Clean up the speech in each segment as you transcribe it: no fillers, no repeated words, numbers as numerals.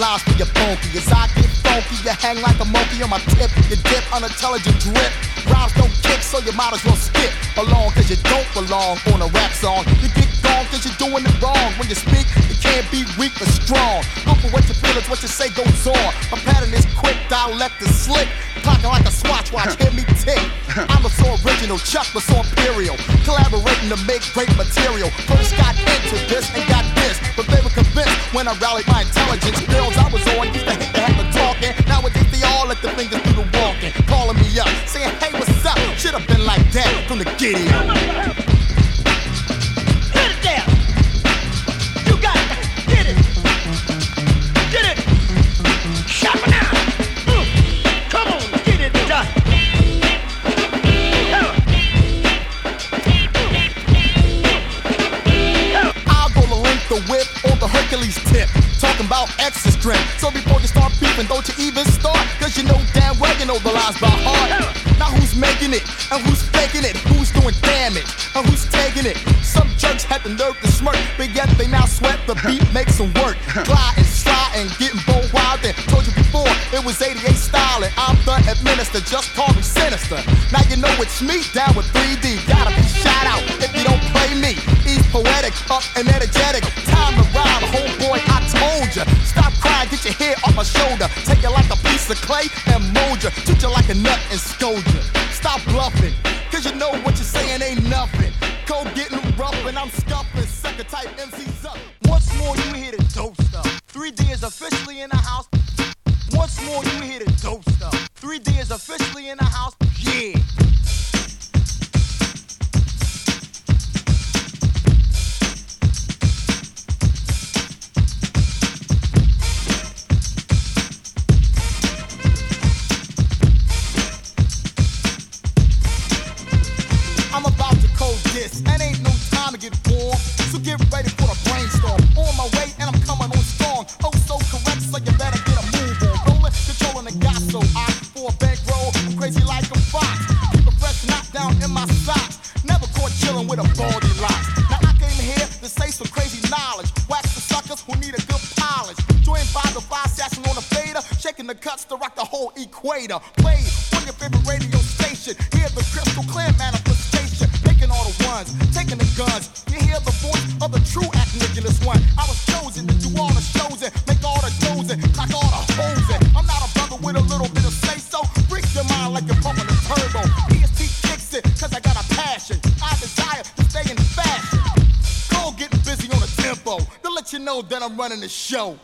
lines for your funky. As I get funky, you hang like a monkey on my tip. You dip, unintelligent drip. Rhymes don't kick, so you might as well skip along, cause you don't belong on a rap song. You get gone cause you're doing it wrong. When you speak, you can't be weak or strong. Go for what you feel, it's what you say goes on. My pattern is quick, dialect is slick. Clocking like a Swatch watch, hear me tick. I'm a so original, Chuck was so imperial. Collaborating to make great material. First got into this and got this, but they were convinced when I rallied my intelligence. Girls I was on used to hate to have the talking. Nowadays they all let the fingers do the walking. Calling me up, saying, hey, what's up? Should have been like that from the giddy up. Get it down. You got it. Get it. Get it. Shop it now. Come on, get it done. I'll go the length, the whip, or the Hercules tip. Talking about extra strength. So before you start beefing, don't you even start. Cause you know damn well you know the lies by heart. Now who's making it? And who's faking it? Who's doing damage? And who's taking it? Some jerks had the nerve to smirk, but yet they now sweat the beat makes them work. Glide and slide and getting bold wild. And told you before, it was 88 style. And I'm the administer, just call me sinister. Now you know it's me down with 3D. Gotta be shout out if you don't play me. East poetic, up and energetic. Time to ride, homeboy, I told ya. Stop crying, get your head off my shoulder. Take it like a piece of clay and mold ya. Treat you like a nut and scold ya. Stop bluffing, cause you know what you're saying ain't nothing. Code getting rough and I'm scuffling. Second type MCs up. Once more you hear the dope stuff. 3D is officially in the house. Once more you hear the dope stuff. 3D is officially in the house. Yeah. I'm about to code this, and ain't no time to get warm. So get ready for the brainstorm. On my way, and I'm coming on strong. Oh, so correct, so you better get a move on. Rolling, controlling the gas, so I for a bankroll. I'm crazy like a fox. Keep a fresh knot down in my socks. Never caught chilling with a baldy locks. Now I came here to say some crazy knowledge. Wax the suckers who need a good polish. Joined by the five assassin on the fader, shaking the cuts to rock the whole equator. Play on your favorite radio station. Hear the crystal clear manifestation. Making all the ones, taking the guns. You hear the voice of the true act Nicholas one. I was chosen to do all the shows and make all the shows and clock all the hoes in. I'm not a brother with a little bit of say so. Freak your mind like you're pumping a turbo. EST kicks it, cause I got a passion. I desire to stay in fashion. Cole getting busy on the tempo to let you know that I'm running the show.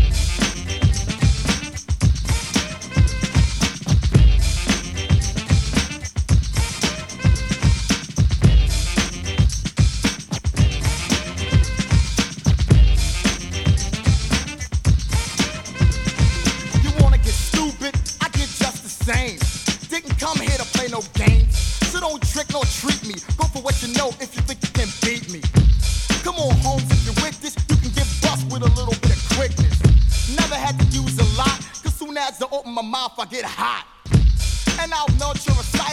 Same. Didn't come here to play no games, so don't trick nor treat me. Go for what you know if you think you can beat me. Come on, Holmes, if you're with this, you can get bust with a little bit of quickness. Never had to use a lot, cause soon as I open my mouth, I get hot. And I'll nurture a